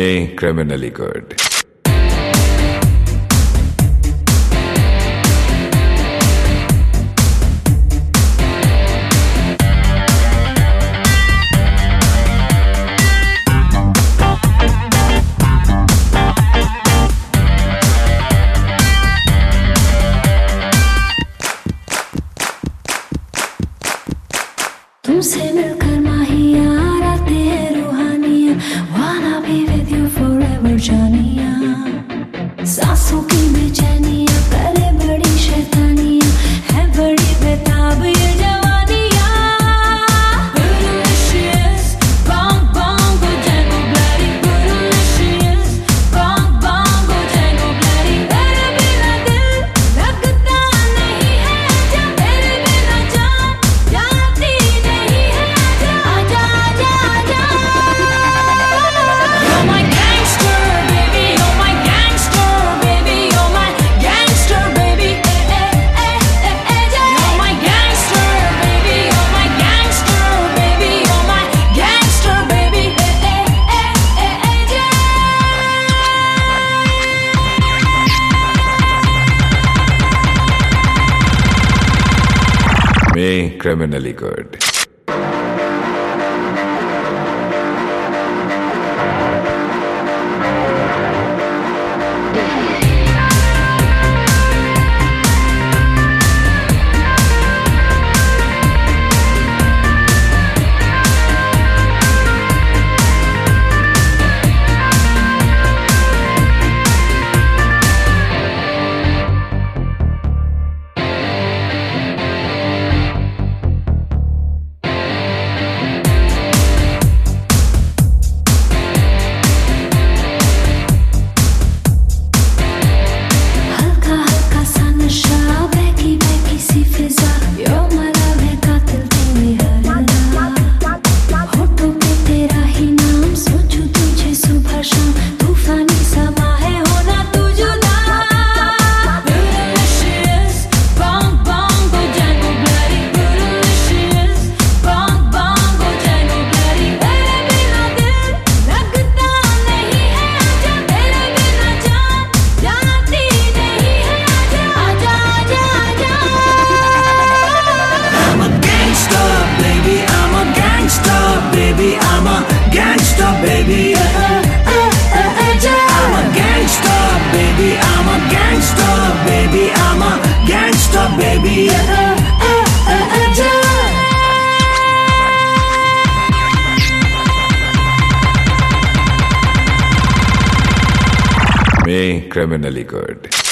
Me criminally good. तुमसे मिलकर माहिया आते हैं रूहानिया, wanna be with you forever जानिया। सांसों की बेचैनिया करे बड़ी शैतानिया, है बड़ी बेताब ये जवानिया। Bootylicious, bang bang go Django bloody, bootylicious, bang bang go Django bloody। तेरे बिना दिल लगता नहीं है, जब तेरे बिना जान जाती नहीं है। आजा आजा आजा You're my gangster baby, you're my gangster baby, you're my gangster baby। You're my gangster baby, you're my gangster baby, you're my gangster baby। Me criminally good. Baby, I'm a gangster, baby. I'm a gangster, baby. I'm a gangster, baby. Me criminally good.